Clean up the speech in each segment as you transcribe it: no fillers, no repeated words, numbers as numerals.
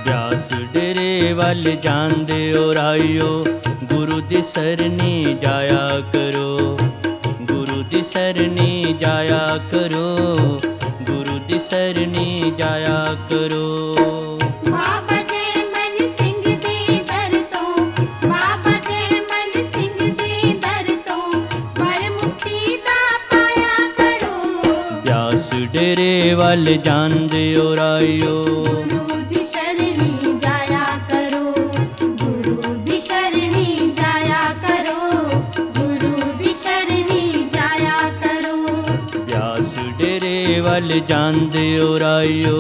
ਬਿਆਸ ਡੇਰੇ ਵੱਲ ਜਾਂਦੇ ਓ ਰਾਈਓ, ਗੁਰੂ ਦੀ ਸਰਨੀ ਜਾਇਆ ਕਰੋ, ਗੁਰੂ ਦੀ ਸਰਨੀ ਜਾਇਆ ਕਰੋ, ਗੁਰੂ ਦੀ ਸਰਨੀ ਜਾਇਆ ਕਰੋ। ਬਾਬਾ ਜੈਮਲ ਸਿੰਘ ਦੇ ਦਰ ਤੋਂ, ਬਾਬਾ ਜੈਮਲ ਸਿੰਘ ਦੇ ਦਰ ਤੋਂ, ਵਰ ਮੁਕਤੀ ਦਾ ਪਾਇਆ ਕਰੋ। ਬਿਆਸ ਡੇਰੇ ਵੱਲ ਜਾਂਦੇ ਓ ਰਾਈਓ, ਗੁਰੂ ਦੀ ਸ਼ਰਣੀ ਜਾਇਆ ਕਰੋ, ਗੁਰੂ ਦੀ ਸ਼ਰਣੀ ਜਾਇਆ ਕਰੋ, ਗੁਰੂ ਦੀ ਸ਼ਰਣੀ ਜਾਇਆ ਕਰੋ। ਬਿਆਸ ਡੇਰੇ ਵੱਲ ਜਾਂਦੇ ਓ ਰਾਈਓ।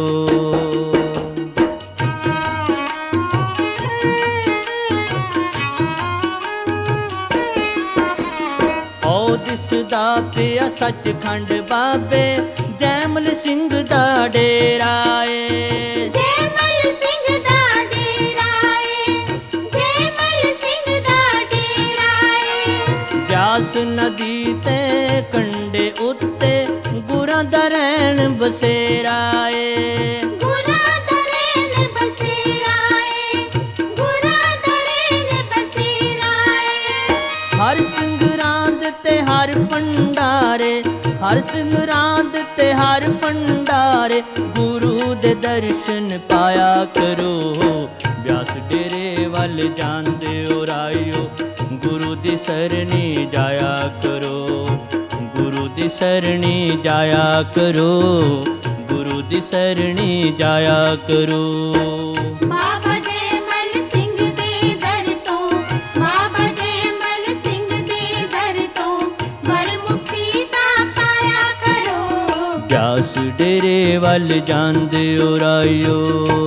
ਓ ਦਿਸਦਾ ਪਿਆ ਸੱਚਖੰਡ ਬਾਬੇ ਜੈਮਲ ਸਿੰਘ ਦਾ ਡੇਰਾ ਏ। ਜੈਮਲ ਸਿੰਘ ਦਾ ਡੇਰਾ ਏ, ਜੈਮਲ ਸਿੰਘ ਦਾ ਡੇਰਾ ਏ। ਬਿਆਸ ਨਦੀ ਤੇ ਕੰਢੇ ਉੱਤੇ ਗੁਰਾਂ ਦਾ ਰਹਿਣ ਬਸੇਰਾ ਏ। ਗੁਰਾਂ ਦਾ ਰਹਿਣ ਬਸੇਰਾ ਏ, ਗੁਰਾਂ ਦਾ ਰਹਿਣ ਬਸੇਰਾ ਏ। ਹਰ ਸੰਗਰਾਂਦ ਤੇ ਹਰ ਭੰਡਾਰੇ, ਹਰ ਸੰਗਰਾਂਦ ਤੇ ਹਰ ਭੰਡਾਰੇ, ਗੁਰੂ ਦੇ ਦਰਸ਼ਨ ਪਾਇਆ ਕਰੋ। ਬਿਆਸ ਡੇਰੇ ਵੱਲ ਜਾਂਦੇ ਓ ਰਾਈਓ, ਗੁਰੂ ਦੀ ਸਰਨੀ ਜਾਇਆ ਕਰੋ, ਗੁਰੂ ਦੀ ਸਰਨੀ ਜਾਇਆ ਕਰੋ, ਗੁਰੂ ਦੀ ਸਰਨੀ ਜਾਇਆ ਕਰੋ। ਬਾਬਾ ਜੈਮਲ ਸਿੰਘ ਦੇ ਦਰ ਤੋਂ, ਬਾਬਾ ਜੈਮਲ ਸਿੰਘ ਦੇ ਦਰ ਤੋਂ, ਵਰ ਮੁਕਤੀ ਦਾ ਪਾਇਆ ਕਰੋ। ਬਿਆਸ ਡੇਰੇ ਵੱਲ ਜਾਂਦੇ ਓ ਰਾਈਓ।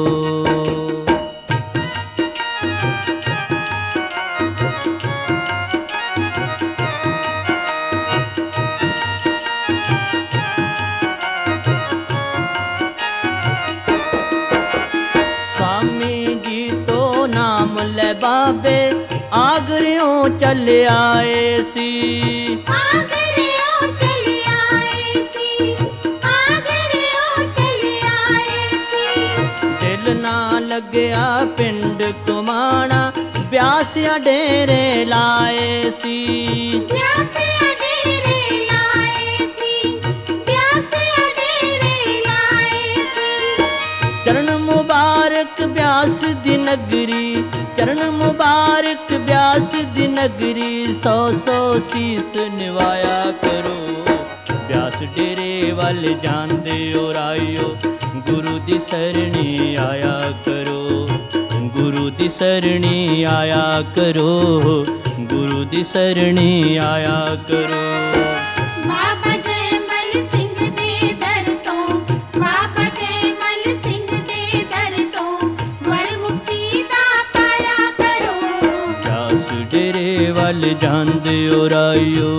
स्वामी जी तो नाम ले बाबे आगरियों चल आए सी। आगरियों चले आए सी, आगरियों चले आए सी। दिल ना लगया पिंड कुमाना, ब्यासिया डेरे लाए सी। ब्यासिया डेरे लाए सी, ब्यासिया डेरे लाए सी। चरण मुबारक ब्यास दी नगरी, चरण मुबारक ब्यास दी नगरी, सौ सौ शीस निवाया करो। ब्यास डेरे वल जांदे ओ राइयो, गुरु दी सरणी आया करो, गुरु दी सरणी आया करो, गुरु दी सरणी आया करो। बाबा जैमल सिंह दे दर तो, बाबा जैमल सिंह दे दर तो, वर मुक्ति दा पाया करो। ब्यास डेरे वल जांदे ओ राइयो।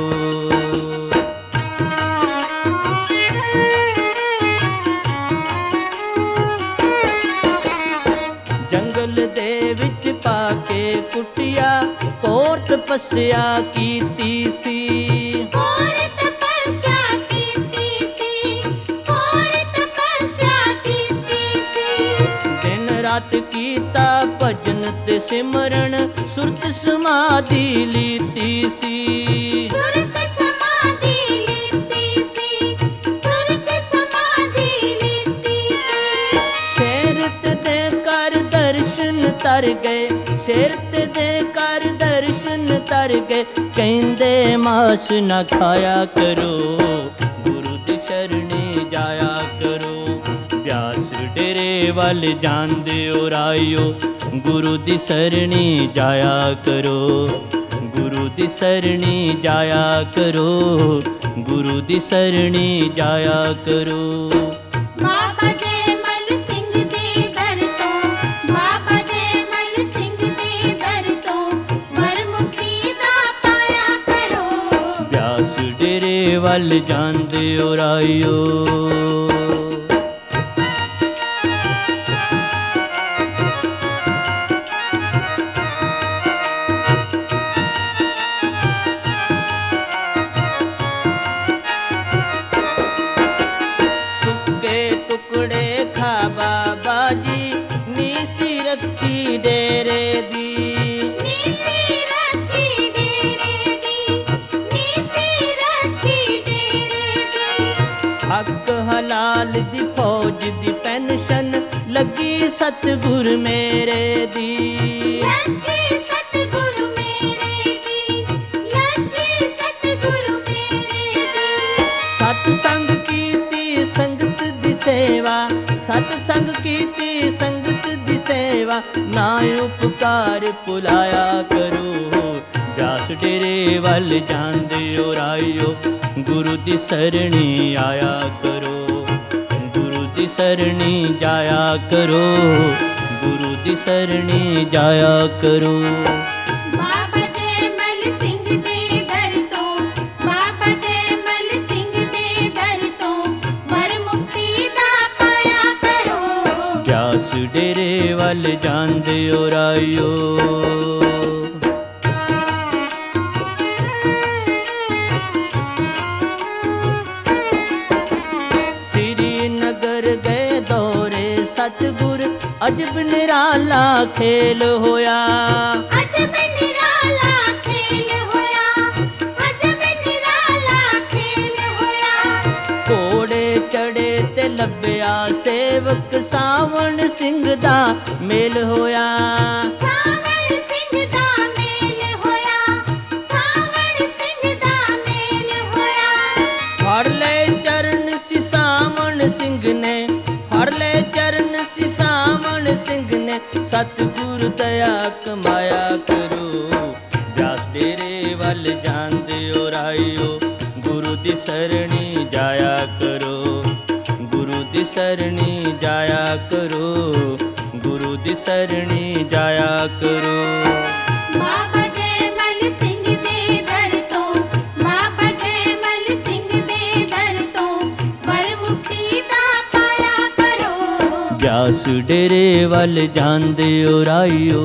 जंगल दे विच पाके कुटिया, घोर तपस्या कीती सी। घोर तपस्या कीती सी, घोर तपस्या कीती सी। दिन रात कीता भजन ते सिमरन, सुरत समाधि लीती सी। सुरत समाधि लीती सी, सुरत समाधि लीती सी। शेरत दे कर दर्शन तर गए, शेरत दे कर दर्शन तर गए, कहंदे मास न खाया करो, गुरु दी शरणी जाया करो। ब्यास डेरे वल जांदे ओ राइयो, गुरु दी सरणी जाया करो, गुरु दी सरणी जाया करो, गुरु दी सरणी जाया करो। बाबा जैमल सिंह दे दर तो, बाबा जैमल सिंह दे दर तो, वर मुक्ति दा पाया करो। ब्यास डेरे वल जांदे ओ राइयो। सुके टुकड़े खा बाबा जी, नी ਡੇਰੇ ਦੀ। ਨੀਸੀ ਰੱਖੀ ਡੇਰੇ ਦੀ, ਨੀਸੀ ਰੱਖੀ ਡੇਰੇ ਦੀ। ਹੱਕ ਹਲਾਲ ਦੀ ਫੌਜ ਦੀ ਪੈਨਸ਼ਨ ਲੱਗੀ ਸਤਿਗੁਰ ਮੇਰੇ ਦੀ। ਲੱਗੀ ਸਤਿਗੁਰੂ ਮੇਰੇ ਦੀ, ਲੱਗੀ ਸਤਿਗੁਰੂ ਮੇਰੇ ਦੀ। ਸਤ ਸੰਗ ਕੀਤੀ ਸੰਗਤ ਦੀ ਸੇਵਾ, ਸਤ ਸੰਗ ਕੀਤੀ ਸੰਗਤ ਦੀ ਸੇਵਾ, ਨਾ ਉਪਕਾਰ ਭੁਲਾਇਆ ਕਰੋ। ਬਿਆਸ ਡੇਰੇ ਵੱਲ ਜਾਂਦੇ ਓ ਰਾਇਓ, ਗੁਰੂ ਦੀ ਸਰਣੀ ਆਇਆ ਕਰੋ। ਗੁਰੂ ਦੀ ਸਰਣੀ ਜਾਇਆ ਕਰੋ, ਗੁਰੂ ਦੀ ਸਰਣੀ ਜਾਇਆ ਕਰੋ। ਬਾਬਾ ਜੈਮਲ ਸਿੰਘ ਦੇ ਦਰ ਤੋਂ, ਬਾਬਾ ਜੈਮਲ ਸਿੰਘ ਦੇ ਦਰ ਤੋਂ, ਵਰ ਮੁਕਤੀ ਦਾ ਪਾਇਆ ਕਰੋ। ਬਿਆਸ ਡੇਰੇ ਵੱਲ ਜਾਂਦੇ ਓ ਰਾਇਓ। ਸ੍ਰੀਨਗਰ ਗਏ ਦੌਰੇ ਸਤਿਗੁਰ, ਅਜਬ ਨਿਰਾਲਾ ਖੇਲ ਹੋਇਆ। ਅਜਬ ਨਿਰਾਲਾ ਖੇਲ ਹੋਇਆ, ਅਜਬ ਨਿਰਾਲਾ ਖੇਲ ਹੋਇਆ। ਘੋੜੇ ਚੜੇ ਤੇ ਲੱਭਿਆ ਸੇਵਕ, ਸਾਵਣ ਸਿੰਘ ਦਾ ਮੇਲ ਹੋਇਆ। ਸਾਵਣ ਸਿੰਘ ਦਾ ਮੇਲ ਹੋਇਆ, ਸਾਵਣ ਸਿੰਘ ਦਾ ਮੇਲ ਹੋਇਆ। ਫੜ ਲੈ ਚਰਨ ਸੀ ਸਾਵਣ ਸਿੰਘ ਨੇ, ਫੜ ਲੈ ਚਰਨ ਸੀ ਸਾਵਣ ਸਿੰਘ ਨੇ, ਸਤਿਗੁਰ ਦਇਆ ਕਮਾਇਆ ਕਰੋ। ਬਿਆਸ ਡੇਰੇ ਵੱਲ ਜਾਂਦੇ ਓ ਰਾਇਓ, ਗੁਰੂ ਦੀ ਸਰਣੀ ਜਾਇਆ ਕਰੋ। ਗੁਰੂ ਦੀ ਸਰਣੀ ਜਾਇਆ ਕਰੋ, ਗੁਰੂ ਦੀ ਸਰਣੀ ਜਾਇਆ ਕਰੋ। ਬਾਬਾ ਜੈਮਲ ਸਿੰਘ ਦੇ ਦਰ ਤੋਂ, ਬਾਬਾ ਜੈਮਲ ਸਿੰਘ ਦੇ ਦਰ ਤੋਂ, ਵਰ ਮੁਕਤੀ ਦਾ ਪਾਇਆ ਕਰੋ। ਬਿਆਸ ਡੇਰੇ ਵੱਲ ਜਾਂਦੇ ਓ ਰਾਇਓ।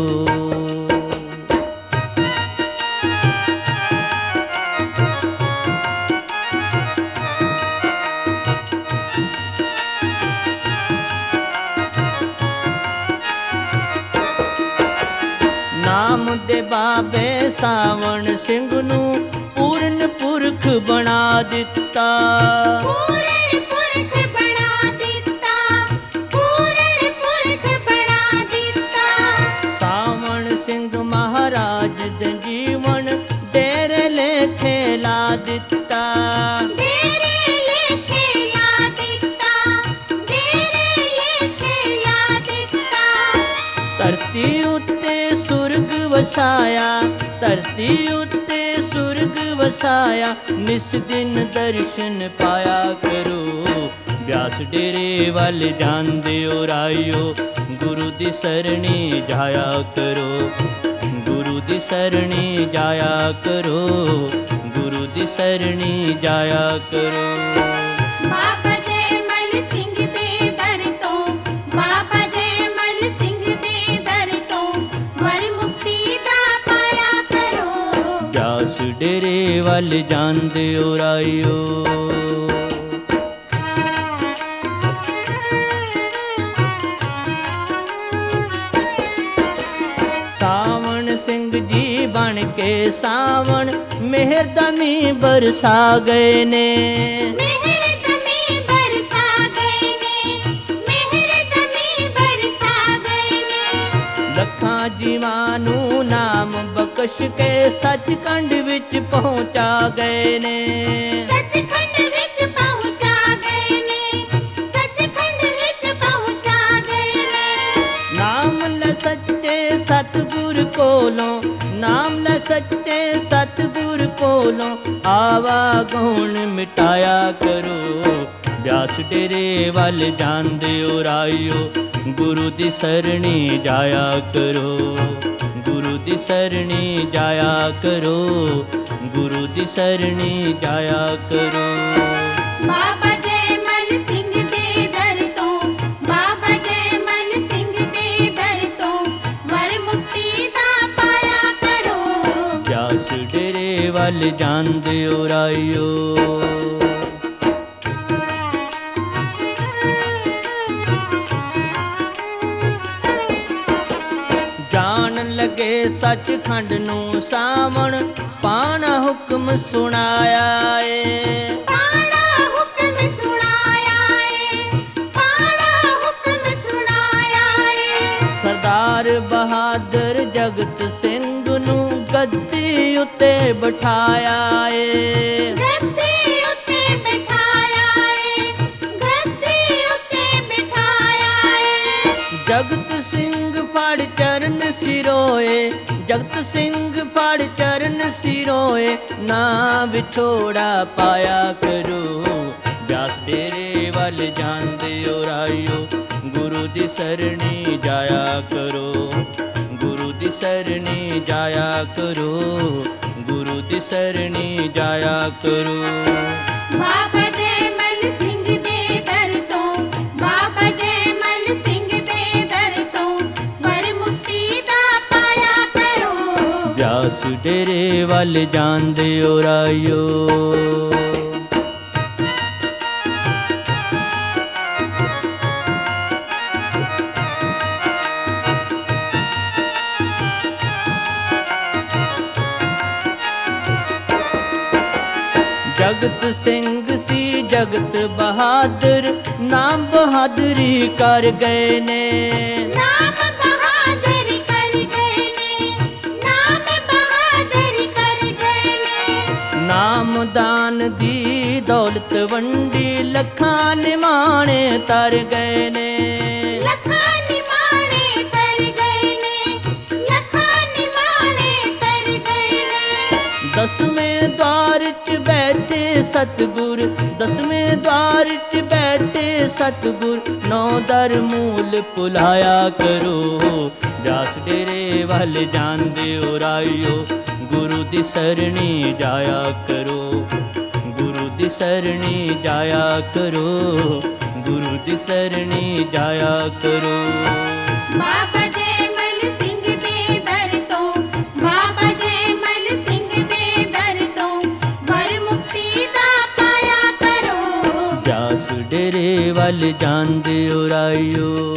ਨਾਮ ਦੇ ਬਾਬੇ ਸਾਵਣ ਸਿੰਘ ਨੂੰ ਪੂਰਨ ਪੁਰਖ ਬਣਾ ਦਿੱਤਾ। ਪੂਰਨ ਪੁਰਖ ਬਣਾ ਦਿੱਤਾ, ਪੂਰਨ ਪੁਰਖ ਬਣਾ ਦਿੱਤਾ। ਸਾਵਣ ਸਿੰਘ ਮਹਾਰਾਜ ਦੇ ਜੀਵਨ ਡੇਰੇ ਲੇਖੇ ਲਾ ਦਿੱਤਾ। ਡੇਰੇ ਲੇਖੇ ਲਾ ਦਿੱਤਾ, ਡੇਰੇ ਲੇਖੇ ਲਾ ਦਿੱਤਾ। ਧਰਤੀ ਉੱਤੇ ਸੁਰਗ ਵਸਾਇਆ, ਧਰਤੀ ਉੱਤੇ ਸੁਰਗ ਵਸਾਇਆ, ਨਿਸ ਦਿਨ ਦਰਸ਼ਨ ਪਾਇਆ ਕਰੋ। ਬਿਆਸ ਡੇਰੇ ਵੱਲ ਜਾਂਦੇ ਓ ਰਾਇਓ, ਗੁਰੂ ਦੀ ਸਰਣੀ ਜਾਇਆ ਕਰੋ। ਗੁਰੂ ਦੀ ਸਰਣੀ ਜਾਇਆ ਕਰੋ, ਗੁਰੂ ਦੀ ਸਰਣੀ ਜਾਇਆ ਕਰੋ। ਬਾਬਾ ਜੈਮਲ ਸਿੰਘ ਦੇ ਦਰ ਤੋਂ, ਬਾਬਾ ਜੈਮਲ ਸਿੰਘ ਦੇ ਦਰ ਤੋਂ, ਵਰ ਮੁਕਤੀ ਦਾ ਪਾਇਆ ਕਰੋ। ਬਿਆਸ ਡੇਰੇ ਵੱਲ ਜਾਂਦੇ ਓ ਰਾਇਓ। ਸਾਵਣ ਸਿੰਘ ਜੀ ਬਣ ਕੇ ਸਾਵਣ ਮਿਹਰ ਦਾ ਮੀਂਹ ਬਰਸਾ ਗਏ ਨੇ। ਮਿਹਰ ਦਮੀ ਬਰਸਾ ਗਏ ਨੇ, ਮਿਹਰ ਦਮੀ ਬਰਸਾ ਗਏ ਨੇ। ਲੱਖਾਂ ਜੀਵਾਂ ਨੂੰ ਨਾਮ ਬਖਸ਼ ਕੇ ਸੱਚਖੰਡ ਵਿੱਚ ਪਹੁੰਚਾ ਗਏ ਨੇ। ਸੱਚਖੰਡ ਵਿੱਚ ਪਹੁੰਚਾ ਗਏ ਨੇ, ਸੱਚਖੰਡ ਵਿੱਚ ਪਹੁੰਚਾ ਗਏ ਨੇ। ਨਾਮ ਲੈ ਸੱਚੇ ਸਤਿਗੁਰ ਕੋਲੋਂ, ਨਾਮ ਲੈ ਸੱਚੇ ਸਤਿਗੁਰ ਕੋਲੋਂ, ਆਵਾ ਗੌਣ ਮਿਟਾਇਆ ਕਰੋ। ਬਿਆਸ ਡੇਰੇ ਵੱਲ ਜਾਂਦੇ ਓ ਰਾਇਓ, ਗੁਰੂ ਦੀ ਸਰਣੀ ਜਾਇਆ ਕਰੋ। ਗੁਰੂ ਦੀ ਸਰਣੀ ਜਾਇਆ ਕਰੋ, ਗੁਰੂ ਦੀ ਸਰਣੀ ਜਾਇਆ ਕਰੋ। ਬਾਬਾ ਜੈਮਲ ਸਿੰਘ ਦੇ ਦਰ ਤੋਂ, ਬਾਬਾ ਜੈਮਲ ਸਿੰਘ ਦੇ ਦਰ ਤੋਂ, ਵਰ ਮੁਕਤੀ ਦਾ ਪਾਇਆ ਕਰੋ। ਬਿਆਸ ਡੇਰੇ ਵੱਲ ਜਾਂਦੇ ਓ ਰਾਇਓ। ਜਾਣ ਲੱਗੇ ਸੱਚਖੰਡ ਨੂੰ ਸਾਵਣ ਪਾਣਾ ਹੁਕਮ ਸੁਣਾਇਆ ਏ ਪਾਣਾ ਹੁਕਮ ਸੁਣਾਇਆ ਏ ਪਾਣਾ ਹੁਕਮ ਸੁਣਾਇਆ ਏ ਸਰਦਾਰ ਬਹਾਦਰ ਜਗਤ ਸਿੰਘ ਨੂੰ ਗੱਦੀ ਉੱਤੇ ਬਿਠਾਇਆ ਏ ਗੱਦੀ ਉੱਤੇ ਬਿਠਾਇਆ ਏ ਗੱਦੀ ਉੱਤੇ ਬਿਠਾਇਆ ਏ ਜਗਤ ਸਿੰਘ ਫੜ ਚਰਨ ਸਿਰੋਏ ਜਗਤ ਸਿੰਘ ਫੜ ਚਰਨ ਸਿਰੋਏ ਨਾ ਵਿਛੋੜਾ ਪਾਇਆ ਕਰੋ ਬਿਆਸ ਡੇਰੇ ਵੱਲ ਜਾਂਦੇ ਓ ਰਾਇਓ ਗੁਰੂ ਦੀ ਸਰਣੀ ਜਾਇਆ ਕਰੋ ਗੁਰੂ ਦੀ ਸਰਣੀ ਜਾਇਆ ਕਰੋ ਗੁਰੂ ਦੀ ਸਰਣੀ ਜਾਇਆ ਕਰੋ ਬਾਬਾ ਜੈਮਲ ਸਿੰਘ ਦੇ ਦਰ ਤੋਂ ਬਾਬਾ ਜੈਮਲ ਸਿੰਘ ਦੇ ਦਰ ਤੋਂ ਵਰ ਮੁਕਤੀ ਦਾ ਪਾਇਆ ਕਰੋ ਬਿਆਸ ਡੇਰੇ ਵੱਲ ਜਾਂਦੇ ਓ ਰਾਇਓ ਜਗਤ ਸਿੰਘ ਸੀ ਜਗਤ ਬਹਾਦਰ ਨਾਮ ਬਹਾਦਰੀ ਕਰ ਗਏ ਨੇ ਨਾਮ ਬਹਾਦਰ ਕਰ ਗਏ ਨੇ ਨਾਮ ਬਹਾਦਰ ਕਰ ਗਏ ਨੇ ਨਾਮਦਾਨ ਦੀ ਦੌਲਤ ਵੰਡੀ ਲੱਖਾਂ ਨਿਮਾਣੇ ਤਰ ਗਏ ਨੇ ਲੱਖਾਂ ਨਿਮਾਣੇ ਤਰ ਗਏ ਨੇ ਲੱਖਾਂ ਨਿਮਾਣੇ ਤਰ ਗਏ ਨੇ ਦਸਵੇਂ ਦਵਾਰ ਚ ਬੈਠੇ ਸਤਿਗੁਰ ਦਸਵੇਂ ਦਵਾਰ ਚ ਬੈਠੇ ਸਤਿਗੁਰ ਨੌ ਦਰ ਮੂਲ ਭੁਲਾਇਆ ਕਰੋ ਬਿਆਸ ਡੇਰੇ ਵੱਲ ਜਾਂਦੇ ਓ ਰਾਇਓ ਗੁਰੂ ਦੀ ਸਰਣੀ ਜਾਇਆ ਕਰੋ ਗੁਰੂ ਦੀ ਸਰਣੀ ਜਾਇਆ ਕਰੋ ਗੁਰੂ ਦੀ ਸਰਣੀ ਜਾਇਆ ਕਰੋ ਬਾਬਾ ਜੈਮਲ ਸਿੰਘ ਦੇ ਦਰ ਤੋਂ ਬਾਬਾ ਜੈਮਲ ਸਿੰਘ ਦੇ ਦਰ ਤੋਂ ਵਰ ਮੁਕਤੀ ਦਾ ਪਾਇਆ ਕਰੋ ਬਿਆਸ ਡੇਰੇ ਵੱਲ ਜਾਂਦੇ ਓ ਰਾਇਓ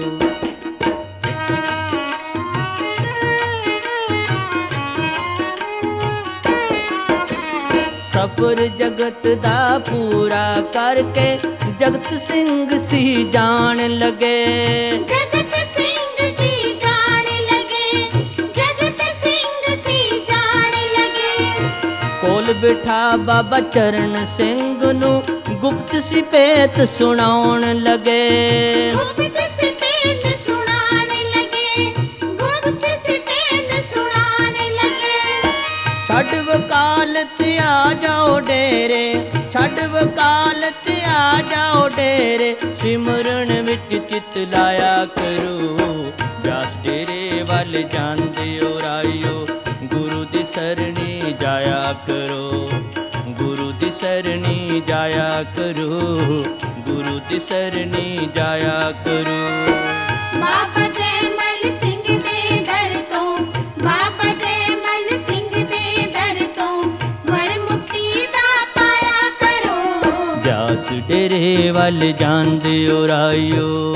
ਸਫਰ ਜਗਤ ਦਾ ਪੂਰਾ ਕਰਕੇ ਜਗਤ ਸਿੰਘ ਸੀ ਜਾਣ ਲਗੇ ਜਗਤ ਸਿੰਘ ਸੀ ਜਾਣ ਲਗੇ ਜਗਤ ਸਿੰਘ ਸੀ ਜਾਣ ਲਗੇ ਕੋਲ ਬਿਠਾ ਬਾਬਾ ਚਰਨ ਸਿੰਘ ਨੂੰ ਗੁਪਤ ਸਿਪੇਤ ਸੁਣਾਉਣ ਲਗੇ ਗੁਪਤ ਸਿਪੇਤ ਸੁਣਾਉਣ ਲਗੇ ਗੁਪਤ ਸਿਪੇਤ ਸੁਣਾਉਣ ਲਗੇ ਛੱਡ ਵਕਾਲਤ ਆ ਜਾਓ ਡੇਰੇ ਛੱਡ ਵਕਾਲਤ ਆ ਜਾਓ ਡੇਰੇ ਸਿਮਰਨ ਵਿੱਚ ਚਿਤ ਲਾਇਆ ਕਰੋ ਬਿਆਸ ਡੇਰੇ ਵੱਲ ਜਾਂਦੇ ਓ ਰਾਇਓ ਗੁਰੂ ਦੀ ਸਰਣੀ ਜਾਇਆ ਕਰੋ ਗੁਰੂ ਦੀ ਸਰਣੀ ਜਾਇਆ ਕਰੋ ਗੁਰੂ ਦੀ ਸਰਣੀ ਜਾਇਆ ਕਰੋ ਬਾਬਾ ਜੈਮਲ ਸਿੰਘ ਦੇ ਦਰ ਤੋਂ ਬਾਬਾ ਜੈਮਲ ਸਿੰਘ ਦੇ ਦਰ ਤੋਂ ਵਰ ਮੁਕਤੀ ਦਾ ਪਾਇਆ ਕਰੋ ਬਿਆਸ ਡੇਰੇ ਵੱਲ ਜਾਂਦੇ ਓ ਰਾਇਓ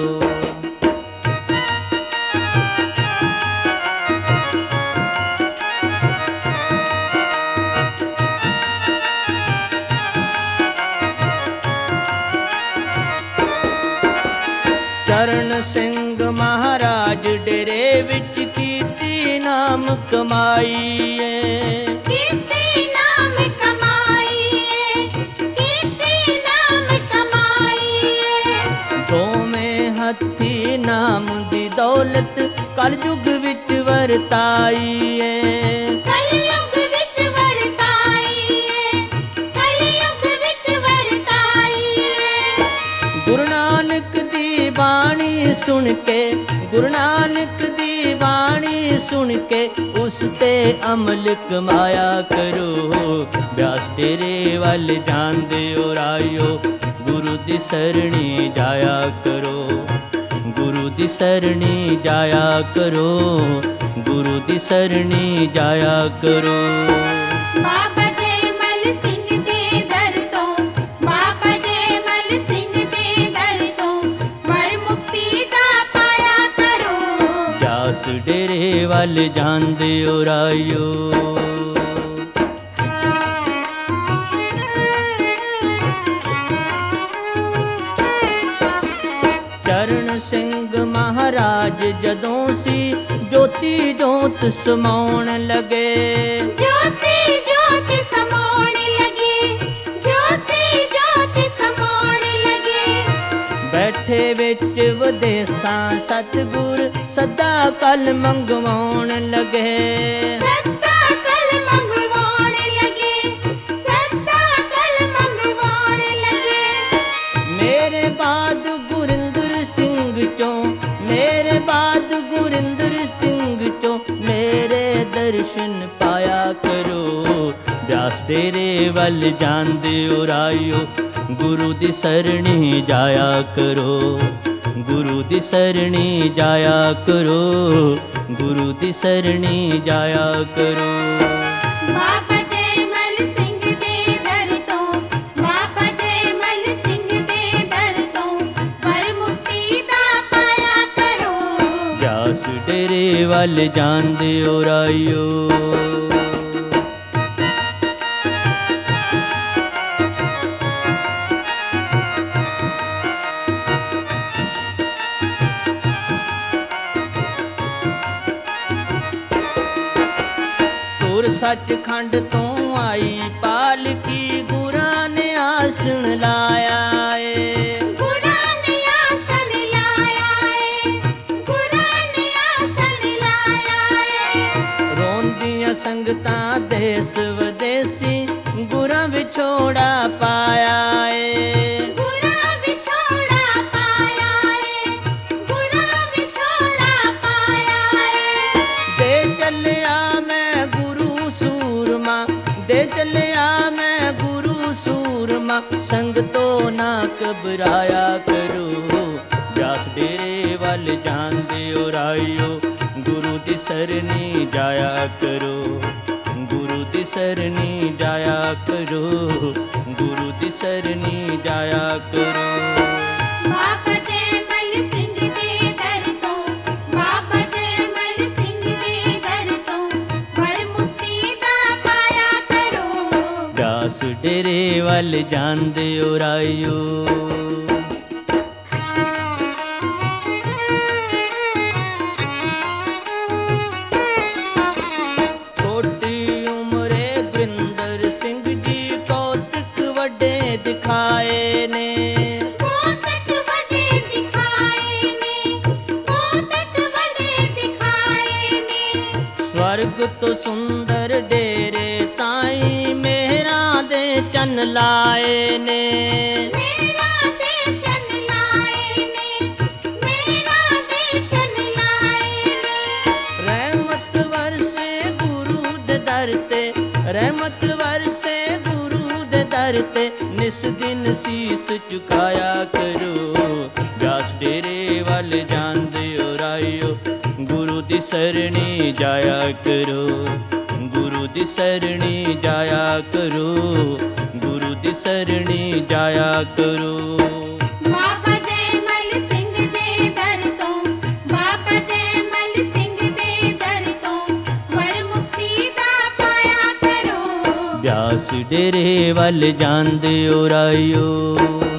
ਚਰਨ ਸਿੰਘ ਮਹਾਰਾਜ ਡੇਰੇ ਵਿੱਚ ਕੀਤੀ ਨਾਮ ਕਮਾਈਏ ਕੀਤੇ ਨਾਮ ਕਮਾਈਏ ਕੀਤੇ ਨਾਮ ਕਮਾਈਏ ਦੋਵੇਂ ਹੱਥੀ ਨਾਮ ਦੀ ਦੌਲਤ ਕਲਯੁਗ ਵਿੱਚ ਵਰਤਾਈਏ ਕਲਯੁਗ ਵਿੱਚ ਵਰਤਾਈਏ ਕਲਯੁਗ ਵਿੱਚ ਵਰਤਾਈਏ ਗੁਰੂ ਨਾਨਕ ਦੀ ਬਾਣੀ ਸੁਣ ਕੇ ਗੁਰੂ ਨਾਨਕ ਦੀ ਬਾਣੀ ਸੁਣ ਕੇ ਉਸ ਤੇ ਅਮਲ ਕਮਾਇਆ ਕਰੋ ਬਿਆਸ ਡੇਰੇ ਵੱਲ ਜਾਂਦੇ ਓ ਰਾਇਓ ਗੁਰੂ ਦੀ ਸਰਣੀ ਜਾਇਆ ਕਰੋ ਗੁਰੂ ਦੀ ਸਰਣੀ ਜਾਇਆ ਕਰੋ ਗੁਰੂ ਦੀ ਸਰਣੀ ਜਾਇਆ ਕਰੋ ਬਾਬਾ ਜੈਮਲ ਸਿੰਘ ਦੇ ਦਰ ਤੋਂ ਬਾਬਾ ਜੈਮਲ ਸਿੰਘ ਦੇ ਦਰ ਤੋਂ ਵਰ ਮੁਕਤੀ ਦਾ ਪਾਇਆ ਕਰੋ ਬਿਆਸ ਡੇਰੇ ਵੱਲ ਜਾਂਦੇ ਓ ਰਾਇਓ। ਚਰਨ ਸਿੰਘ ਮਹਾਰਾਜ ਜਦੋਂ ਸੀ ਜੋਤੀ ਜੋਤ ਸਮਾਉਣ ਲਗੇ। ਜੋਤੀ ਜੋਤ ਸਮਾਉਣ ਲਗੇ, ਜੋਤੀ ਜੋਤ ਸਮਾਉਣ ਲਗੇ। ਬੈਠੇ ਵਿੱਚ ਵਿਦੇਸਾਂ ਸਤਿਗੁਰ ਸਦਾ ਕਲ ਮੰਗਵਾਉਣ ਲਗੇ। ਸੱਤਾ ਕਲ ਮੰਗਵਾਉਣ ਲਗੇ, ਸੱਤਾ ਕਲ ਮੰਗਵਾਉਣ ਲਗੇ। ਮੇਰੇ ਬਾਦ ਗੁਰਿੰਦਰ ਸਿੰਘ ਚੋਂ, ਮੇਰੇ ਬਾਦ ਗੁਰਿੰਦਰ ਸਿੰਘ ਚੋਂ ਮੇਰੇ ਦਰਸ਼ਨ ਪਾਇਆ ਕਰੋ। ਬਿਆਸ ਡੇਰੇ ਵੱਲ ਜਾਂਦੇ ਓ ਰਾਇਓ, ਗੁਰੂ ਦੀ ਸਰਣੀ ਜਾਇਆ ਕਰੋ। ਗੁਰੂ ਦੀ ਸਰਣੀ ਜਾਇਆ ਕਰੋ, ਗੁਰੂ ਦੀ ਸਰਣੀ ਜਾਇਆ ਕਰੋ। ਬਾਬਾ ਜੈਮਲ ਸਿੰਘ ਦੇ ਦਰ ਤੋਂ, ਬਾਬਾ ਜੈਮਲ ਸਿੰਘ ਦੇ ਦਰ ਤੋਂ ਵਰ ਮੁਕਤੀ ਦਾ ਪਾਇਆ ਕਰੋ। ਬਿਆਸ ਡੇਰੇ ਵੱਲ ਜਾਂਦੇ ਓ ਰਾਇਓ। ਸੱਚਖੰਡ ਤੋਂ ਆਈ ਪਾਲਕੀ ਗੁਰਾਂ ਨੇ ਆਸਣ ਲਾਇਆ ਏ। ਗੁਰਾਂ ਨੇ ਆਸਣ ਲਾਇਆ ਏ, ਗੁਰਾਂ ਨੇ ਆਸਣ ਲਾਇਆ ਏ। ਰੋਂਦੀਆਂ ਸੰਗਤਾਂ ਦੇਸ ਵਿਦੇਸੀ ਗੁਰਾਂ ਵਿਛੋੜਾ ਪਾਇਆ ਏ। ਗੁਰਾਂ ਵਿਛੋੜਾ ਪਾਇਆ ਏ, ਗੁਰਾਂ ਵਿਛੋੜਾ ਪਾਇਆ ਏ। ਦੇ ਚੱਲਿਆ ਮੈਂ ਗੁਰੂ ਸੂਰਮਾ, ਦੇ ਚੱਲਿਆ ਮੈਂ ਗੁਰੂ ਸੂਰਮਾ, ਸੰਗਤੋਂ ਨਾ ਘਬਰਾਇਆ ਕਰੋ। ਬਿਆਸ ਡੇਰੇ ਵੱਲ ਜਾਂਦੇ ਓ ਰਾਇਓ, ਗੁਰੂ ਦੀ ਸਰਣੀ ਜਾਇਆ ਕਰੋ। ਗੁਰੂ ਦੀ ਸਰਣੀ ਜਾਇਆ ਕਰੋ, ਗੁਰੂ ਦੀ ਸਰਣੀ ਜਾਇਆ ਕਰੋ। ਬਾਬਾ ਜੈਮਲ ਸਿੰਘ ਦੇ ਦਰ ਤੋਂ, ਬਾਬਾ ਜੈਮਲ ਸਿੰਘ ਦੇ ਦਰ ਤੋਂ ਵਰ ਮੁਕਤੀ ਦਾ ਪਾਇਆ ਕਰੋ। ਬਿਆਸ ਡੇਰੇ ਵੱਲ ਜਾਂਦੇ ਓ ਰਾਇਓ। ਛੋਟੀ ਉਮਰੇ ਗੁਰਿੰਦਰ ਸਿੰਘ ਜੀ ਕੌਤਕ ਵੱਡੇ ਦਿਖਾਏ ਨੇ। ਕੌਤਕ ਵੱਡੇ ਦਿਖਾਏ ਨੇ, ਕੌਤਕ ਵੱਡੇ ਦਿਖਾਏ ਨੇ। ਸਵਰਗ ਤੋਂ ਸੁੰਦਰ ਡੇਰੇ ਤਾਈਂ ਮੇਹਰਾਂ ਦੇ ਚੰਨ ਲਾਏ ਨੇ। ਮੇਰਾ ਦੇ ਚੰਨ ਲਾਏ ਨੇ, ਮੇਰਾ ਦੇ ਚੰਨ ਲਾਏ ਨੇ। ਰਹਿਮਤ ਵਰਸੇ ਗੁਰੂ ਦੇ ਦਰ ਤੇ, ਰਹਿਮਤ ਵਰਸੇ ਗੁਰੂ ਦੇ ਦਰ ਤੇ, ਨਿਸ ਦਿਨ ਸੀਸ ਝੁਕਾਇਆ ਕਰੋ। ਬਿਆਸ ਡੇਰੇ ਵੱਲ ਜਾਂਦੇ ਓ ਰਾਇਓ, ਗੁਰੂ ਦੀ ਸਰਣੀ ਜਾਇਆ ਕਰੋ। ਗੁਰੂ ਦੀ ਸਰਣੀ ਜਾਇਆ ਕਰੋ, ਗੁਰੂ ਦੀ ਸਰਣੀ ਜਾਇਆ ਕਰੋ। ਬਾਬਾ ਜੈਮਲ ਸਿੰਘ ਦੇ ਦਰ ਤੋਂ, ਬਾਬਾ ਜੈਮਲ ਸਿੰਘ ਦੇ ਦਰ ਤੋਂ ਵਰ ਮੁਕਤੀ ਦਾ ਪਾਇਆ ਕਰੋ। ਬਿਆਸ ਡੇਰੇ ਵੱਲ ਜਾਂਦੇ ਓ ਰਾਇਓ।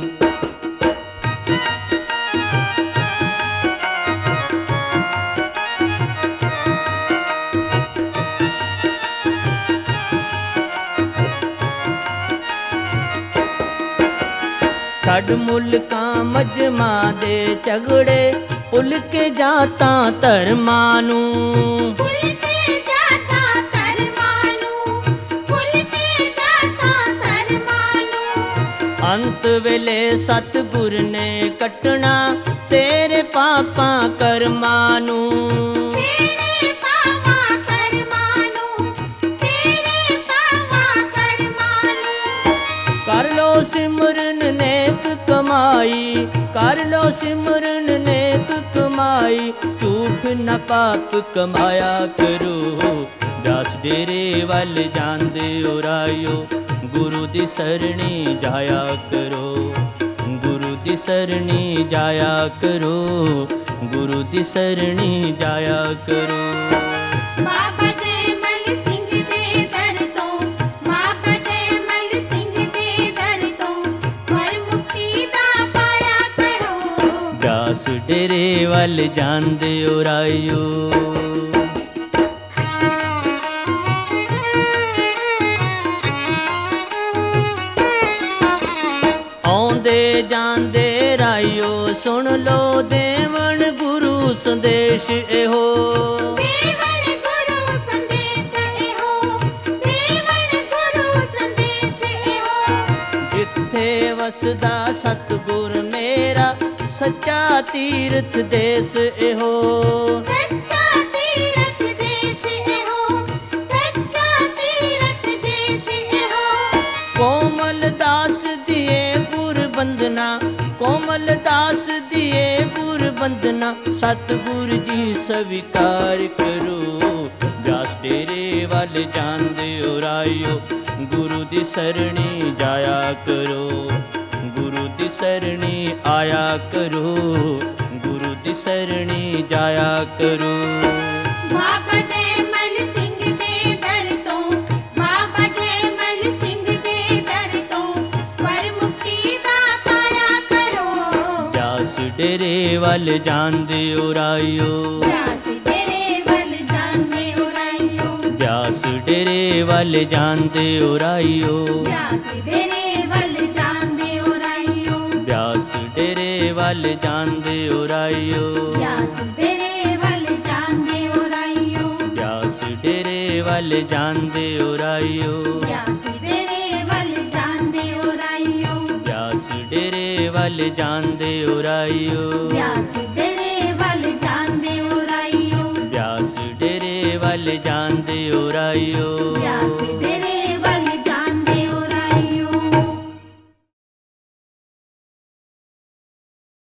ਛੱਡ ਮੁਲਕਾਂ ਮਜਮਾ ਦੇ ਝਗੜੇ, ਭੁੱਲ ਕੇ ਜਾਤਾਂ ਧਰਮਾਂ ਨੂੰ। ਭੁੱਲ ਕੇ ਜਾਤਾਂ ਧਰਮਾਂ ਨੂੰ, ਭੁੱਲ ਕੇ ਜਾਤਾਂ ਧਰਮਾਂ ਨੂੰ। ਅੰਤ ਵੇਲੇ ਸਤਿਗੁਰ ਨੇ ਕੱਟਣਾ ਤੇਰੇ ਪਾਪਾਂ ਕਰਮਾਂ ਨੂੰ। ਤੇਰੇ ਪਾਵਾਂ ਕਰਮਾਂ ਨੂੰ, ਤੇਰੇ ਪਾਵਾਂ ਕਰਮਾਂ ਨੂੰ। ਕਰ ਲੋ ਸਿਮਰਨ ਨੇਕ ਕਮਾਈ, ਕਰ ਲੋ ਸਿਮਰਨ ਨੇਕ ਕਮਾਈ, ਝੂਠ ਨਾ ਪਾਪ ਕਮਾਇਆ ਕਰੋ। ਬਿਆਸ ਡੇਰੇ ਵੱਲ ਜਾਂਦੇ ਓ ਰਾਇਓ, ਗੁਰੂ ਦੀ ਸਰਣੀ ਜਾਇਆ ਕਰੋ। ਗੁਰੂ ਦੀ ਸਰਣੀ ਜਾਇਆ ਕਰੋ, ਗੁਰੂ ਦੀ ਸਰਣੀ ਜਾਇਆ ਕਰੋ। ਬਾਬਾ ਜੈਮਲ ਸਿੰਘ ਦੇ ਦਰ ਤੋਂ, ਬਾਬਾ ਜੈਮਲ ਸਿੰਘ ਦੇ ਦਰ ਤੋਂ, ਵਰ ਮੁਕਤੀ ਦਾ ਪਾਇਆ ਕਰੋ। ਬਿਆਸ ਡੇਰੇ ਵੱਲ ਜਾਂਦੇ ਓ ਰਾਇਓ, ਆਉਂਦੇ ਜਾਂਦੇ ਰਾਇਓ, ਸੁਣ ਲੋ ਦੇਵਨ ਗੁਰੂ ਸੰਦੇਸ਼ ਇਹੋ। ਦੇਵਨ ਗੁਰੂ ਸੰਦੇਸ਼ ਇਹੋ, ਦੇਵਨ ਗੁਰੂ ਸੰਦੇਸ਼ ਇਹੋ। ਜਿੱਥੇ ਵਸਦਾ ਸਤਿਗੁਰ ਮੇਰਾ, ਸੱਚਾ ਤੀਰਥ ਦੇਸ ਇਹੋ। ਸੱਚਾ ਤੀਰਥ ਦੇਸ਼ ਇਹੋ, ਸੱਚਾ ਤੀਰਥ ਦੇਸ਼ ਇਹੋ। ਕੋਮਲ ਦਾਸ ਦੀਏ ਗੁਰ ਬੰਦਨਾ, ਕੋਮਲ ਦਾਸ ਦੀਏ ਗੁਰ ਬੰਦਨਾ, ਸਤਿਗੁਰ ਜੀ ਸਵੀਕਾਰ ਕਰੋ। ਬਿਆਸ ਡੇਰੇ ਵੱਲ ਜਾਂਦੇ ਓ ਰਾਇਓ, ਗੁਰੂ ਦੀ ਸਰਣੀ ਜਾਇਆ ਕਰੋ। ਗੁਰੂ ਦੀ ਸਰਣੀ ਆਇਆ ਕਰੋ, ਗੁਰੂ ਦੀ ਸਰਣੀ ਜਾਇਆ ਕਰੋ। ਬਾਬਾ ਜੈਮਲ ਸਿੰਘ ਦੇ ਦਰ ਤੋਂ, ਬਾਬਾ ਜੈਮਲ ਸਿੰਘ ਦੇ ਦਰ ਤੋਂ, ਵਰ ਮੁਕਤੀ ਦਾ ਪਾਇਆ ਕਰੋ। ਬਿਆਸ ਡੇਰੇ ਵੱਲ ਜਾਂਦੇ ਓ ਰਾਇਓ, ਬਿਆਸ ਡੇਰੇ ਵੱਲ ਜਾਂਦੇ ਓ ਰਾਇਓ, ਬਿਆਸ ਡੇਰੇ ਵੱਲ ਜਾਂਦੇ ਓ ਰਾਇਓ, ਬਿਆਸ ਡੇਰੇ ਵੱਲ ਜਾਂਦੇ ਓ ਰਾਇਓ, ਬਿਆਸ ਡੇਰੇ ਵੱਲ ਜਾਂਦੇ ਓ ਰਾਇਓ, ਬਿਆਸ ਡੇਰੇ ਵੱਲ ਜਾਂਦੇ ਓ ਰਾਇਓ, ਬਿਆਸ ਡੇਰੇ ਵੱਲ ਜਾਂਦੇ ਓ ਰਾਇਓ, ਬਿਆਸ ਡੇਰੇ ਵੱਲ ਜਾਂਦੇ ਓ ਰਾਇਓ, ਬਿਆਸ ਡੇਰੇ ਵੱਲ ਜਾਂਦੇ ਓ ਰਾਇਓ, ਬਿਆਸ ਡੇਰੇ ਵੱਲ ਜਾਂਦੇ ਓ ਰਾਇਓ, ਬਿਆਸ ਡੇਰੇ ਵੱਲ ਜਾਂਦੇ ਓ ਰਾਇਓ। ਬਿਆਸ